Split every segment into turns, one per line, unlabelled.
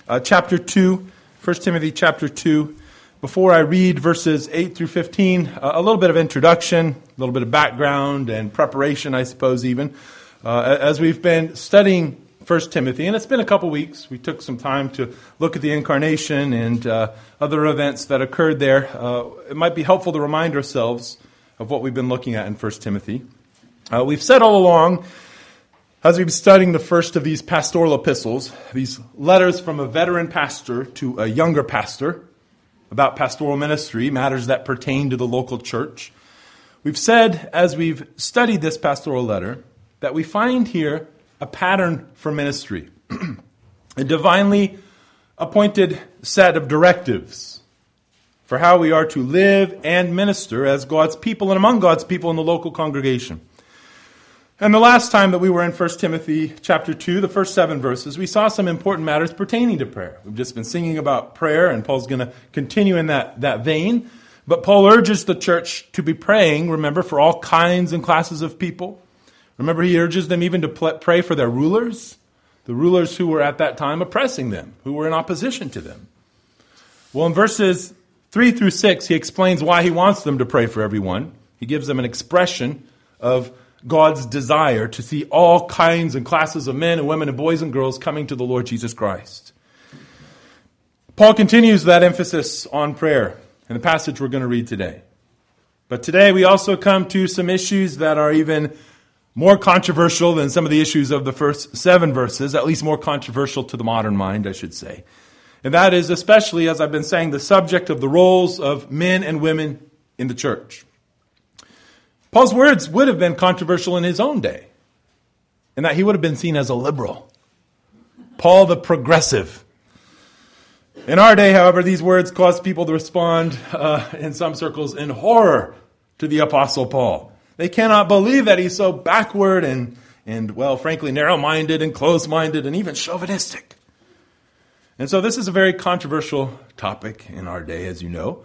chapter 2, 1 Timothy chapter 2. Before I read verses 8 through 15, a little bit of introduction, a little bit of background and preparation, I suppose, even. As we've been studying 1 Timothy, and it's been a couple weeks, we took some time to look at the incarnation and other events that occurred there. It might be helpful to remind ourselves of what we've been looking at in 1 Timothy. We've said all along, as we've been studying the first of these pastoral epistles, these letters from a veteran pastor to a younger pastor about pastoral ministry, matters that pertain to the local church. We've said, as we've studied this pastoral letter, that we find here a pattern for ministry, a divinely appointed set of directives for how we are to live and minister as God's people and among God's people in the local congregation. And the last time that we were in 1 Timothy chapter 2, the first 7 verses, we saw some important matters pertaining to prayer. We've just been singing about prayer, and Paul's going to continue in that vein. But Paul urges the church to be praying, remember, for all kinds and classes of people. Remember, he urges them even to pray for their rulers, the rulers who were at that time oppressing them, who were in opposition to them. Well, in verses 3 through 6, he explains why he wants them to pray for everyone. He gives them an expression of God's desire to see all kinds and classes of men and women and boys and girls coming to the Lord Jesus Christ. Paul continues that emphasis on prayer in the passage we're going to read today. But today we also come to some issues that are even more controversial than some of the issues of the first 7 verses, at least more controversial to the modern mind, I should say. And that is especially, as I've been saying, the subject of the roles of men and women in the church. Paul's words would have been controversial in his own day, in that he would have been seen as a liberal. Paul the progressive. In our day, however, these words cause people to respond in some circles in horror to the Apostle Paul. They cannot believe that he's so backward and well, frankly, narrow-minded and closed-minded and even chauvinistic. And so this is a very controversial topic in our day, as you know.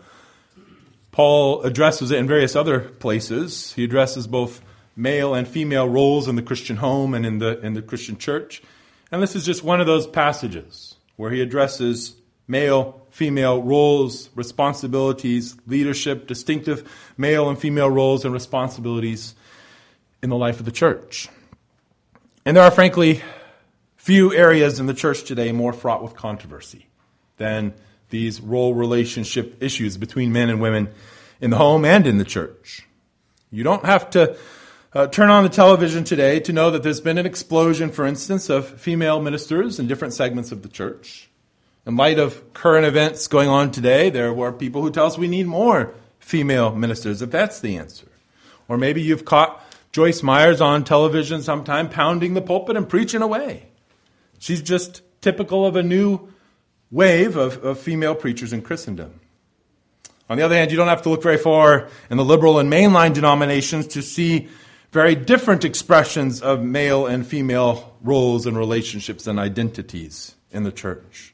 Paul addresses it in various other places. He addresses both male and female roles in the Christian home and in the Christian church. And this is just one of those passages where he addresses male, female roles, responsibilities, leadership, distinctive male and female roles and responsibilities in the life of the church. And there are, frankly, few areas in the church today more fraught with controversy than these role relationship issues between men and women in the home and in the church. You don't have to turn on the television today to know that there's been an explosion, for instance, of female ministers in different segments of the church. In light of current events going on today, there were people who tell us we need more female ministers, if that's the answer. Or maybe you've caught Joyce Myers on television sometime pounding the pulpit and preaching away. She's just typical of a new wave of female preachers in Christendom. On the other hand, you don't have to look very far in the liberal and mainline denominations to see very different expressions of male and female roles and relationships and identities in the church.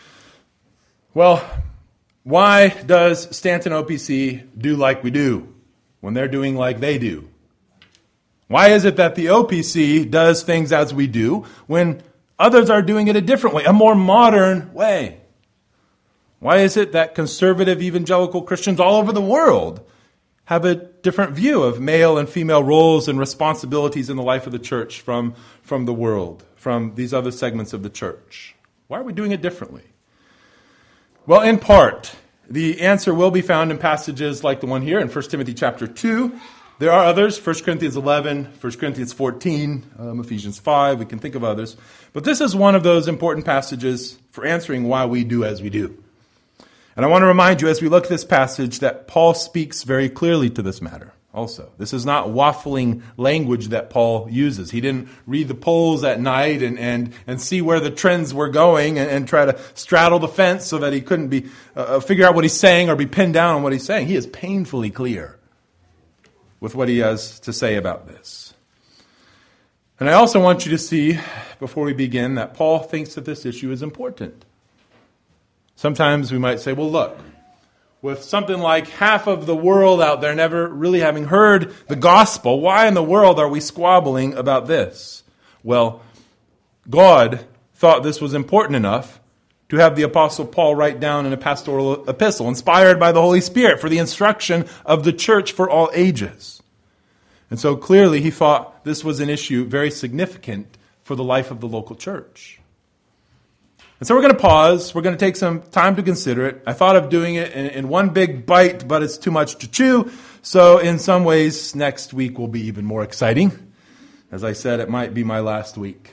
Well, why does Stanton OPC do like we do when they're doing like they do? Why is it that the OPC does things as we do when others are doing it a different way, a more modern way? Why is it that conservative evangelical Christians all over the world have a different view of male and female roles and responsibilities in the life of the church from the world, from these other segments of the church? Why are we doing it differently? Well, in part, the answer will be found in passages like the one here in 1 Timothy chapter 2. There are others, 1 Corinthians 11, 1 Corinthians 14, Ephesians 5. We can think of others. But this is one of those important passages for answering why we do as we do. And I want to remind you as we look at this passage that Paul speaks very clearly to this matter also. This is not waffling language that Paul uses. He didn't read the polls at night and see where the trends were going and try to straddle the fence so that he couldn't figure out what he's saying or be pinned down on what he's saying. He is painfully clear with what he has to say about this. And I also want you to see, before we begin, that Paul thinks that this issue is important. Sometimes we might say, well, look, with something like half of the world out there never really having heard the gospel, why in the world are we squabbling about this? Well, God thought this was important enough to have the Apostle Paul write down in a pastoral epistle, inspired by the Holy Spirit for the instruction of the church for all ages. And so clearly he thought this was an issue very significant for the life of the local church. And so we're going to pause. We're going to take some time to consider it. I thought of doing it in one big bite, but it's too much to chew. So in some ways, next week will be even more exciting. As I said, it might be my last week.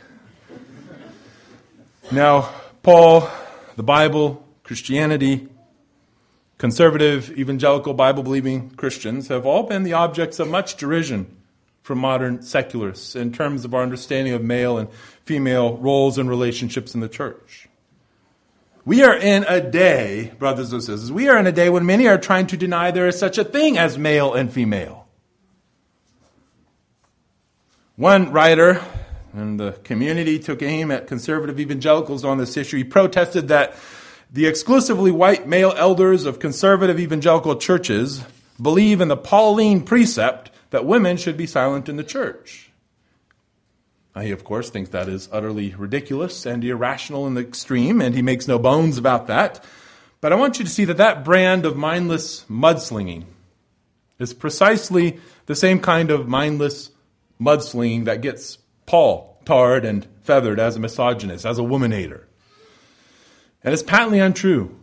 Now, Paul, the Bible, Christianity, conservative, evangelical, Bible-believing Christians have all been the objects of much derision from modern secularists in terms of our understanding of male and female roles and relationships in the church. We are in a day, brothers and sisters, we are in a day when many are trying to deny there is such a thing as male and female. One writer in the community took aim at conservative evangelicals on this issue. He protested that the exclusively white male elders of conservative evangelical churches believe in the Pauline precept that women should be silent in the church. He, of course, thinks that is utterly ridiculous and irrational in the extreme, and he makes no bones about that. But I want you to see that that brand of mindless mudslinging is precisely the same kind of mindless mudslinging that gets Paul tarred and feathered as a misogynist, as a woman-hater. And it's patently untrue.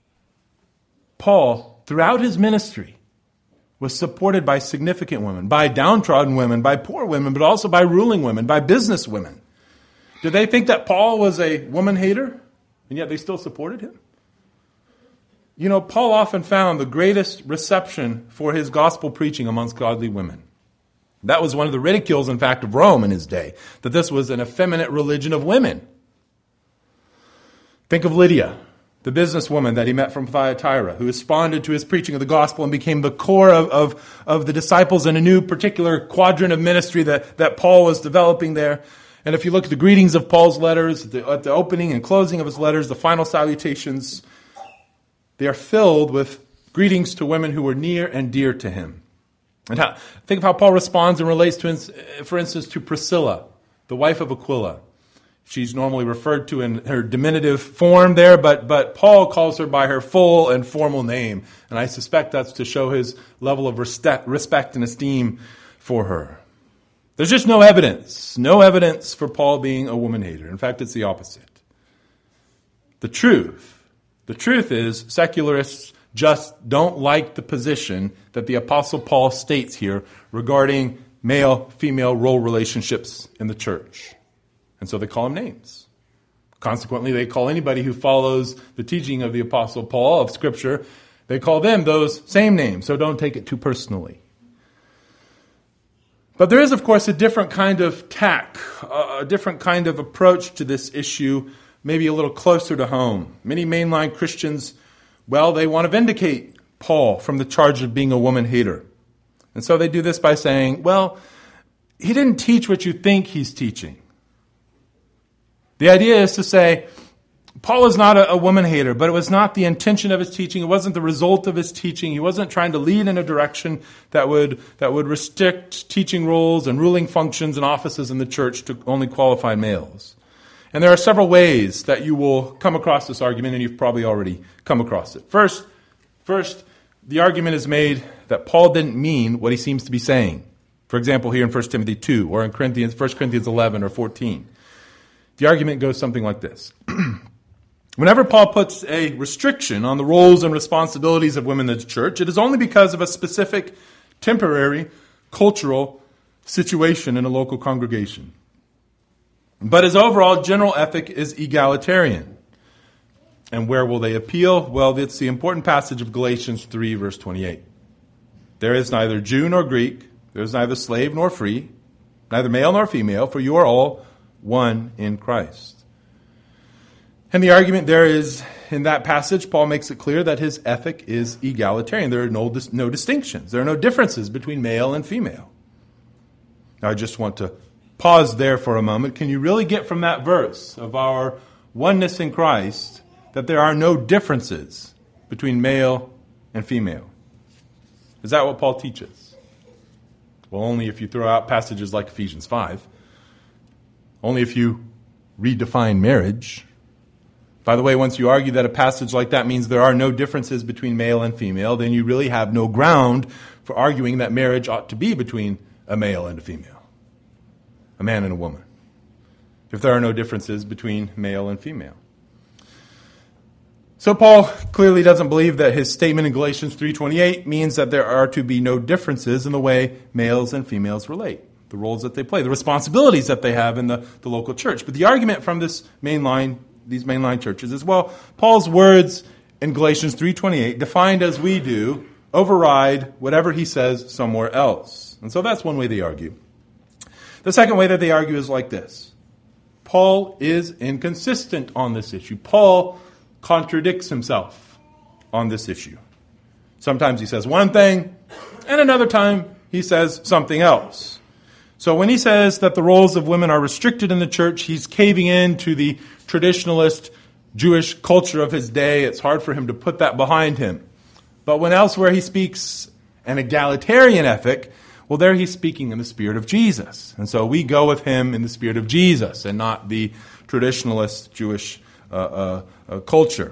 Paul, throughout his ministry, was supported by significant women, by downtrodden women, by poor women, but also by ruling women, by business women. Did they think that Paul was a woman-hater, and yet they still supported him? You know, Paul often found the greatest reception for his gospel preaching amongst godly women. That was one of the ridicules, in fact, of Rome in his day, that this was an effeminate religion of women. Think of Lydia, the businesswoman that he met from Thyatira, who responded to his preaching of the gospel and became the core of the disciples in a new particular quadrant of ministry that Paul was developing there. And if you look at the greetings of Paul's letters, at the opening and closing of his letters, the final salutations, they are filled with greetings to women who were near and dear to him. And think of how Paul responds and relates to, for instance, to Priscilla, the wife of Aquila. She's normally referred to in her diminutive form there, but Paul calls her by her full and formal name. And I suspect that's to show his level of respect and esteem for her. There's just no evidence for Paul being a woman-hater. In fact, it's the opposite. The truth is secularists just don't like the position that the Apostle Paul states here regarding male-female role relationships in the church. And so they call him names. Consequently, they call anybody who follows the teaching of the Apostle Paul of Scripture, they call them those same names. So don't take it too personally. But there is, of course, a different kind of tack, a different kind of approach to this issue, maybe a little closer to home. Many mainline Christians, well, they want to vindicate Paul from the charge of being a woman-hater. And so they do this by saying, well, he didn't teach what you think he's teaching. The idea is to say, Paul is not a woman-hater, but it was not the intention of his teaching. It wasn't the result of his teaching. He wasn't trying to lead in a direction that would restrict teaching roles and ruling functions and offices in the church to only qualified males. And there are several ways that you will come across this argument, and you've probably already come across it. First, the argument is made that Paul didn't mean what he seems to be saying. For example, here in 1 Timothy 2 or in 1 Corinthians 11 or 14. The argument goes something like this. Whenever Paul puts a restriction on the roles and responsibilities of women in the church, it is only because of a specific, temporary, cultural situation in a local congregation. But his overall general ethic is egalitarian. And where will they appeal? Well, it's the important passage of Galatians 3, verse 28. There is neither Jew nor Greek, there is neither slave nor free, neither male nor female, for you are all one in Christ. And the argument there is, in that passage, Paul makes it clear that his ethic is egalitarian. There are no distinctions. There are no differences between male and female. Now, I just want to pause there for a moment. Can you really get from that verse of our oneness in Christ that there are no differences between male and female? Is that what Paul teaches? Well, only if you throw out passages like Ephesians 5. Only if you redefine marriage. By the way, once you argue that a passage like that means there are no differences between male and female, then you really have no ground for arguing that marriage ought to be between a male and a female, a man and a woman, if there are no differences between male and female. So Paul clearly doesn't believe that his statement in Galatians 3:28 means that there are to be no differences in the way males and females relate, the roles that they play, the responsibilities that they have in the local church. But the argument from these mainline churches is, well, Paul's words in Galatians 3:28, defined as we do, override whatever he says somewhere else. And so that's one way they argue. The second way that they argue is like this. Paul is inconsistent on this issue. Paul contradicts himself on this issue. Sometimes he says one thing, and another time he says something else. So when he says that the roles of women are restricted in the church, he's caving into the traditionalist Jewish culture of his day. It's hard for him to put that behind him. But when elsewhere he speaks an egalitarian ethic, well, there he's speaking in the spirit of Jesus. And so we go with him in the spirit of Jesus and not the traditionalist Jewish culture.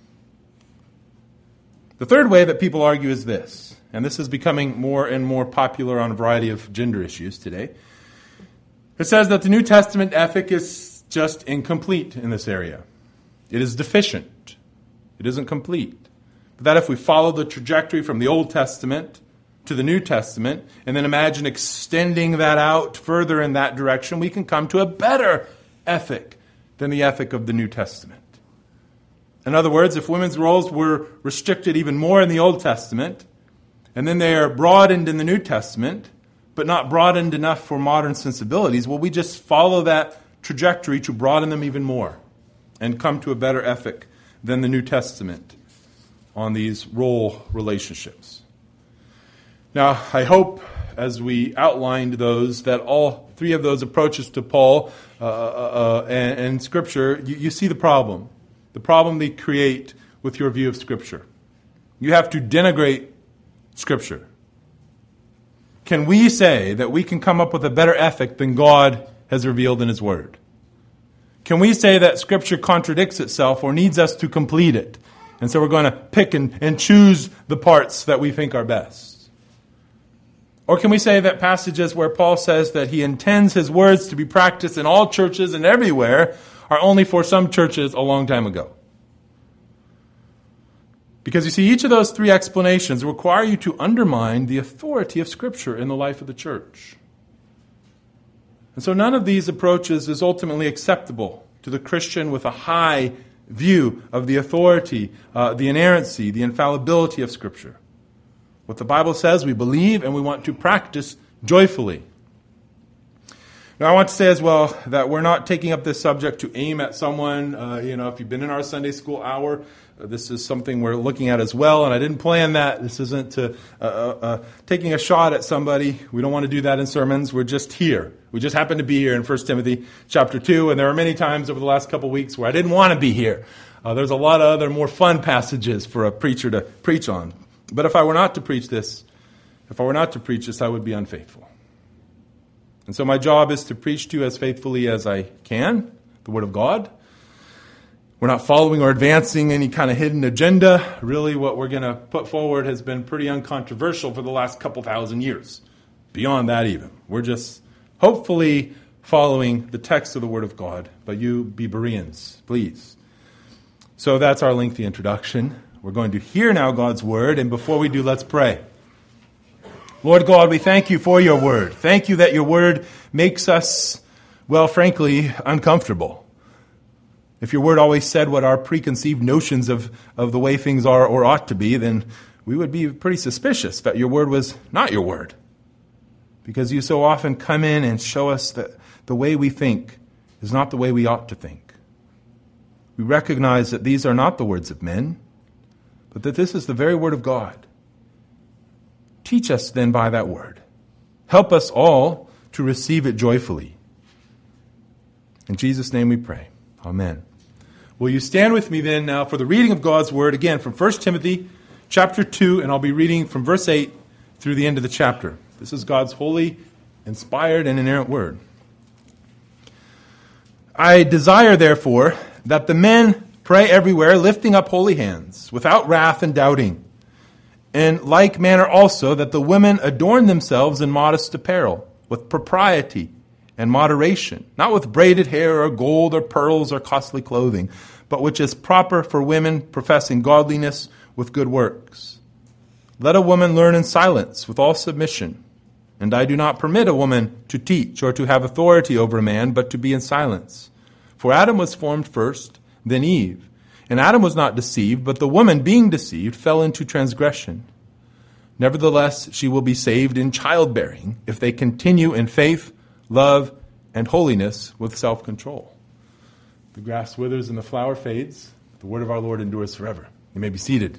The third way that people argue is this, and this is becoming more and more popular on a variety of gender issues today. It says that the New Testament ethic is just incomplete in this area. It is deficient. It isn't complete. But that if we follow the trajectory from the Old Testament to the New Testament, and then imagine extending that out further in that direction, we can come to a better ethic than the ethic of the New Testament. In other words, if women's roles were restricted even more in the Old Testament, and then they are broadened in the New Testament, but not broadened enough for modern sensibilities, well, we just follow that trajectory to broaden them even more and come to a better ethic than the New Testament on these role relationships. Now, I hope, as we outlined those, that all three of those approaches to Paul and Scripture, you see the problem they create with your view of Scripture. You have to denigrate Scripture. Can we say that we can come up with a better ethic than God has revealed in His Word? Can we say that Scripture contradicts itself or needs us to complete it? And so we're going to pick and choose the parts that we think are best. Or can we say that passages where Paul says that he intends his words to be practiced in all churches and everywhere are only for some churches a long time ago? Because you see, each of those three explanations require you to undermine the authority of Scripture in the life of the church. And so none of these approaches is ultimately acceptable to the Christian with a high view of the authority, the inerrancy, the infallibility of Scripture. What the Bible says, we believe and we want to practice joyfully. Now, I want to say as well that we're not taking up this subject to aim at someone. If you've been in our Sunday school hour, this is something we're looking at as well, and I didn't plan that. This isn't taking a shot at somebody. We don't want to do that in sermons. We're just here. We just happen to be here in 1 Timothy chapter 2, and there are many times over the last couple of weeks where I didn't want to be here. There's a lot of other more fun passages for a preacher to preach on. But if I were not to preach this, I would be unfaithful. And so my job is to preach to you as faithfully as I can, the Word of God. We're not following or advancing any kind of hidden agenda. Really, what we're going to put forward has been pretty uncontroversial for the last couple thousand years. Beyond that even. We're just hopefully following the text of the Word of God. But you be Bereans, please. So that's our lengthy introduction. We're going to hear now God's Word, and before we do, let's pray. Lord God, we thank you for your Word. Thank you that your Word makes us, well, frankly, uncomfortable. If your Word always said what our preconceived notions of the way things are or ought to be, then we would be pretty suspicious that your Word was not your Word. Because you so often come in and show us that the way we think is not the way we ought to think. We recognize that these are not the words of men, but that this is the very Word of God. Teach us then by that Word. Help us all to receive it joyfully. In Jesus' name we pray. Amen. Will you stand with me then now for the reading of God's Word, again from 1 Timothy chapter 2, and I'll be reading from verse 8 through the end of the chapter. This is God's holy, inspired, and inerrant Word. I desire, therefore, that the men Pray everywhere, lifting up holy hands, without wrath and doubting. In like manner also that the women adorn themselves in modest apparel, with propriety and moderation, not with braided hair or gold or pearls or costly clothing, but which is proper for women professing godliness with good works. Let a woman learn in silence with all submission. And I do not permit a woman to teach or to have authority over a man, but to be in silence. For Adam was formed first, then Eve. And Adam was not deceived, but the woman, being deceived, fell into transgression. Nevertheless, she will be saved in childbearing if they continue in faith, love, and holiness with self-control. The grass withers and the flower fades. The word of our Lord endures forever. You may be seated.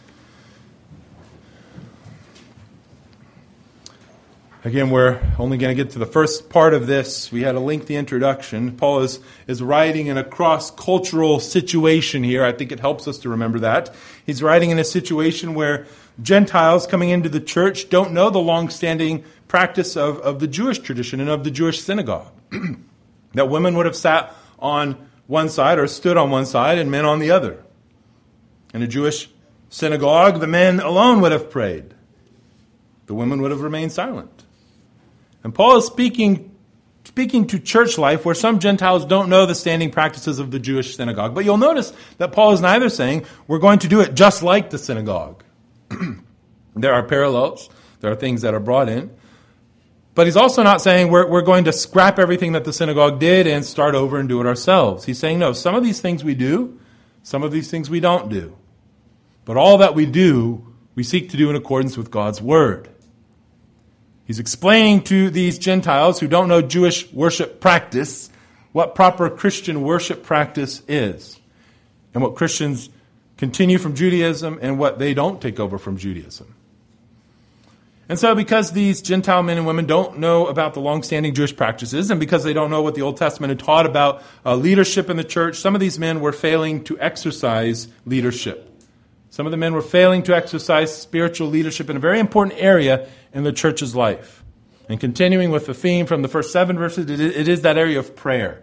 Again, we're only going to get to the first part of this. We had a lengthy introduction. Paul is writing in a cross-cultural situation here. I think it helps us to remember that. He's writing in a situation where Gentiles coming into the church don't know the long-standing practice of the Jewish tradition and of the Jewish synagogue. That women would have sat on one side or stood on one side and men on the other. In a Jewish synagogue, the men alone would have prayed. The women would have remained silent. And Paul is speaking to church life where some Gentiles don't know the standing practices of the Jewish synagogue. But you'll notice that Paul is neither saying we're going to do it just like the synagogue. There are parallels. There are things that are brought in. But he's also not saying we're going to scrap everything that the synagogue did and start over and do it ourselves. He's saying, no, some of these things we do, some of these things we don't do. But all that we do, we seek to do in accordance with God's word. He's explaining to these Gentiles who don't know Jewish worship practice what proper Christian worship practice is, and what Christians continue from Judaism and what they don't take over from Judaism. And so because these Gentile men and women don't know about the long-standing Jewish practices, and because they don't know what the Old Testament had taught about leadership in the church, some of these men were failing to exercise leadership. Some of the men were failing to exercise spiritual leadership in a very important area in the church's life. And continuing with the theme from the first 7 verses, it is that area of prayer.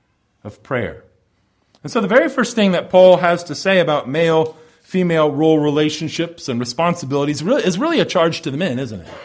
And so the very first thing that Paul has to say about male-female role relationships and responsibilities is really a charge to the men, isn't it?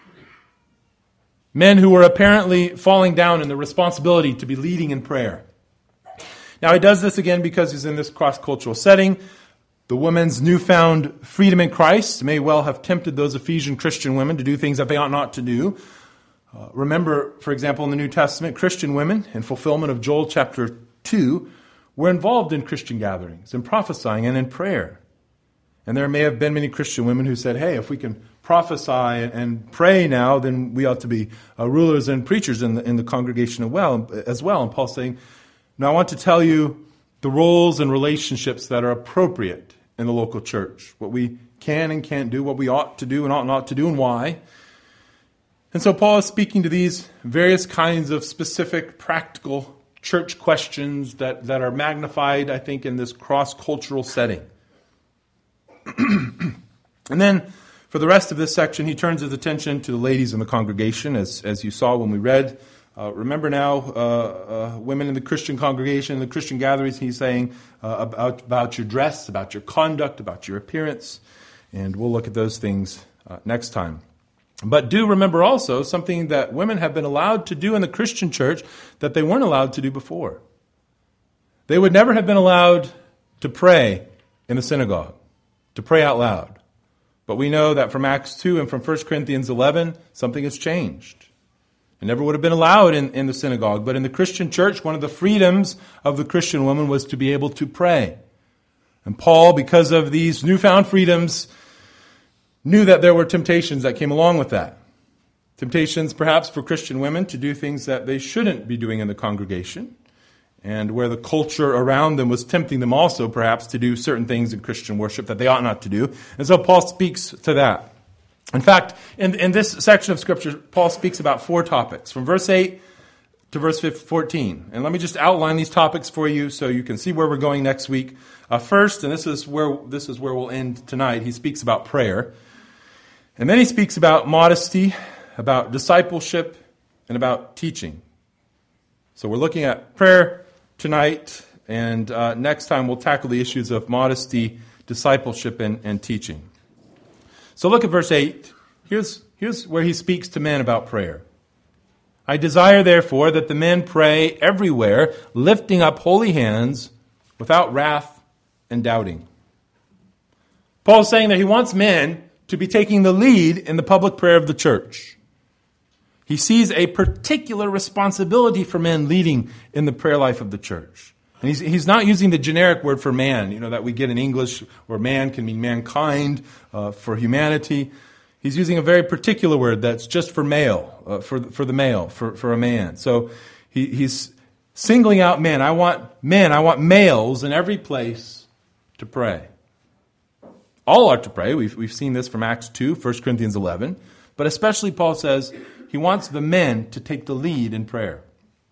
Men who were apparently falling down in the responsibility to be leading in prayer. Now he does this again because he's in this cross-cultural setting. The women's newfound freedom in Christ may well have tempted those Ephesian Christian women to do things that they ought not to do. Remember, for example, in the New Testament, Christian women, in fulfillment of Joel chapter 2, were involved in Christian gatherings, in prophesying and in prayer. And there may have been many Christian women who said, hey, if we can prophesy and pray now, then we ought to be rulers and preachers in the congregation as well. And Paul's saying, no, I want to tell you the roles and relationships that are appropriate in the local church, what we can and can't do, what we ought to do and ought not to do, and why. And so Paul is speaking to these various kinds of specific, practical church questions that are magnified, I think, in this cross-cultural setting. And then, for the rest of this section, he turns his attention to the ladies in the congregation, as you saw when we read. Remember now, women in the Christian congregation, in the Christian gatherings, he's saying about your dress, about your conduct, about your appearance. And we'll look at those things next time. But do remember also something that women have been allowed to do in the Christian church that they weren't allowed to do before. They would never have been allowed to pray in the synagogue, to pray out loud. But we know that from Acts 2 and from 1 Corinthians 11, something has changed. It never would have been allowed in the synagogue. But in the Christian church, one of the freedoms of the Christian woman was to be able to pray. And Paul, because of these newfound freedoms, knew that there were temptations that came along with that. Temptations perhaps for Christian women to do things that they shouldn't be doing in the congregation, and where the culture around them was tempting them also perhaps to do certain things in Christian worship that they ought not to do. And so Paul speaks to that. In fact, in this section of Scripture, Paul speaks about 4 topics, from verse 8 to verse 14. And let me just outline these topics for you so you can see where we're going next week. First, and this is where we'll end tonight, he speaks about prayer. And then he speaks about modesty, about discipleship, and about teaching. So we're looking at prayer tonight, And next time we'll tackle the issues of modesty, discipleship, and teaching. So look at verse 8. Here's where he speaks to men about prayer. I desire, therefore, that the men pray everywhere, lifting up holy hands without wrath and doubting. Paul's saying that he wants men to be taking the lead in the public prayer of the church. He sees a particular responsibility for men leading in the prayer life of the church. And he's not using the generic word for man, that we get in English, where man can mean mankind, for humanity. He's using a very particular word that's just for male, for the male, for a man. So he's singling out men. I want males in every place to pray. All are to pray. We've seen this from Acts 2, 1 Corinthians 11. But especially Paul says he wants the men to take the lead in prayer.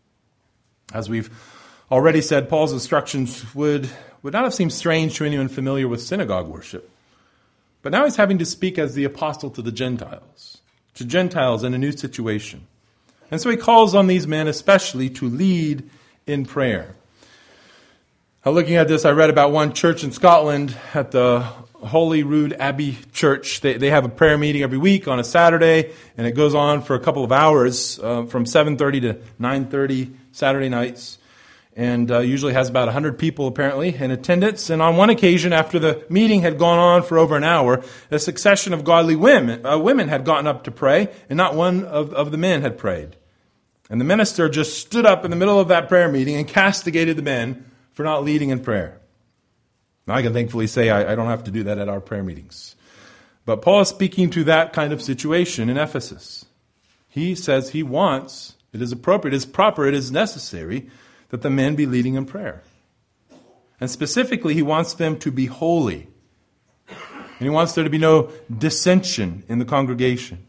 As we've already said, Paul's instructions would not have seemed strange to anyone familiar with synagogue worship. But now he's having to speak as the apostle to the Gentiles in a new situation. And so he calls on these men especially to lead in prayer. Now, looking at this, I read about one church in Scotland at the Holyrood Abbey Church. They have a prayer meeting every week on a Saturday, and it goes on for a couple of hours from 7:30 to 9:30 Saturday nights. And usually has about 100 people, apparently, in attendance. And on one occasion, after the meeting had gone on for over an hour, a succession of godly women had gotten up to pray, and not one of the men had prayed. And the minister just stood up in the middle of that prayer meeting and castigated the men for not leading in prayer. Now, I can thankfully say I don't have to do that at our prayer meetings. But Paul is speaking to that kind of situation in Ephesus. He says he wants, it is appropriate, it is proper, it is necessary that the men be leading in prayer. And specifically, he wants them to be holy. And he wants there to be no dissension in the congregation.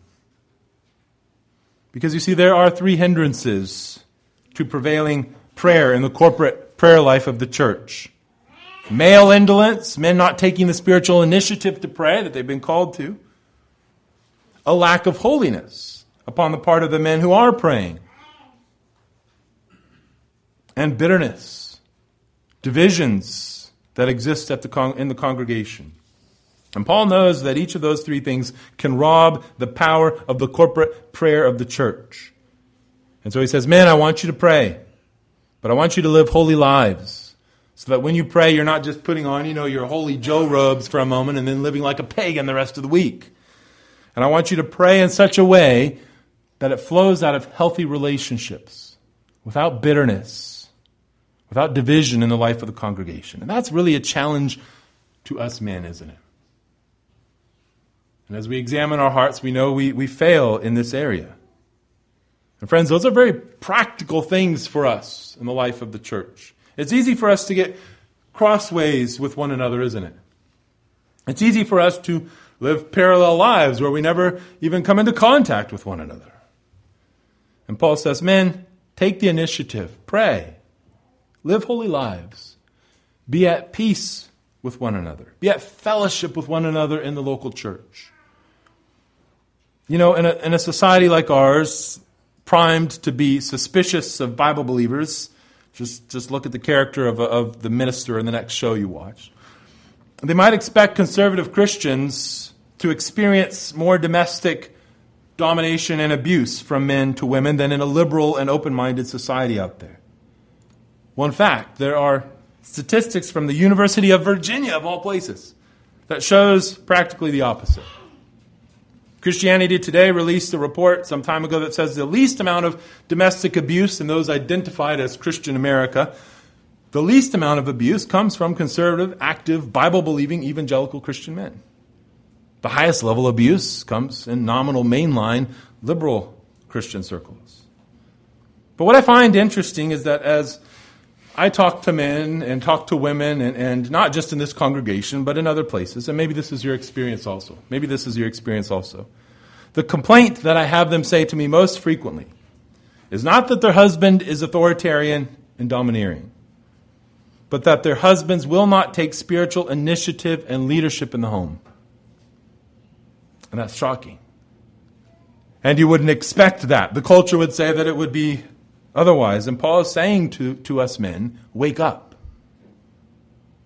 Because you see, there are three hindrances to prevailing prayer in the corporate prayer life of the church. Male indolence, men not taking the spiritual initiative to pray that they've been called to. A lack of holiness upon the part of the men who are praying. And bitterness, divisions that exist in the congregation. And Paul knows that each of those three things can rob the power of the corporate prayer of the church. And so he says, men, I want you to pray, but I want you to live holy lives. So that when you pray, you're not just putting on, your holy Joe robes for a moment and then living like a pagan the rest of the week. And I want you to pray in such a way that it flows out of healthy relationships, without bitterness, without division in the life of the congregation. And that's really a challenge to us men, isn't it? And as we examine our hearts, we know we fail in this area. And friends, those are very practical things for us in the life of the church. It's easy for us to get crossways with one another, isn't it? It's easy for us to live parallel lives where we never even come into contact with one another. And Paul says, men, take the initiative, pray. Live holy lives. Be at peace with one another. Be at fellowship with one another in the local church. In a society like ours, primed to be suspicious of Bible believers, just look at the character of the minister in the next show you watch. They might expect conservative Christians to experience more domestic domination and abuse from men to women than in a liberal and open-minded society out there. Well, in fact, there are statistics from the University of Virginia, of all places, that shows practically the opposite. Christianity Today released a report some time ago that says the least amount of domestic abuse in those identified as Christian America, the least amount of abuse comes from conservative, active, Bible-believing, evangelical Christian men. The highest level of abuse comes in nominal, mainline, liberal Christian circles. But what I find interesting is that as I talk to men and talk to women, and not just in this congregation, but in other places, and maybe this is your experience also. The complaint that I have them say to me most frequently is not that their husband is authoritarian and domineering, but that their husbands will not take spiritual initiative and leadership in the home. And that's shocking. And you wouldn't expect that. The culture would say that it would be otherwise. And Paul is saying to us men, wake up.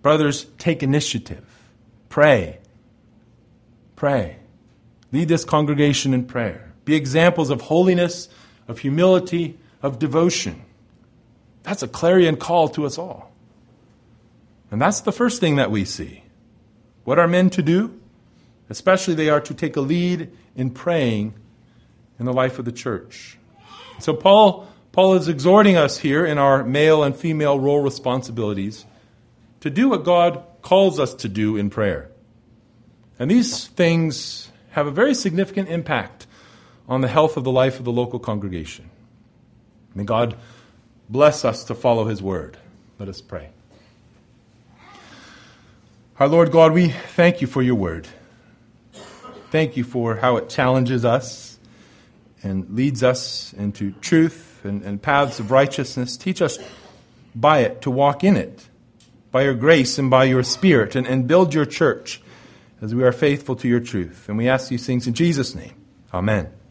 Brothers, take initiative. Pray. Pray. Lead this congregation in prayer. Be examples of holiness, of humility, of devotion. That's a clarion call to us all. And that's the first thing that we see. What are men to do? Especially they are to take a lead in praying in the life of the church. So Paul is exhorting us here in our male and female role responsibilities to do what God calls us to do in prayer. And these things have a very significant impact on the health of the life of the local congregation. May God bless us to follow His word. Let us pray. Our Lord God, we thank you for your word. Thank you for how it challenges us and leads us into truth and paths of righteousness. Teach us by it to walk in it, by your grace and by your Spirit, and build your church as we are faithful to your truth. And we ask these things in Jesus' name. Amen.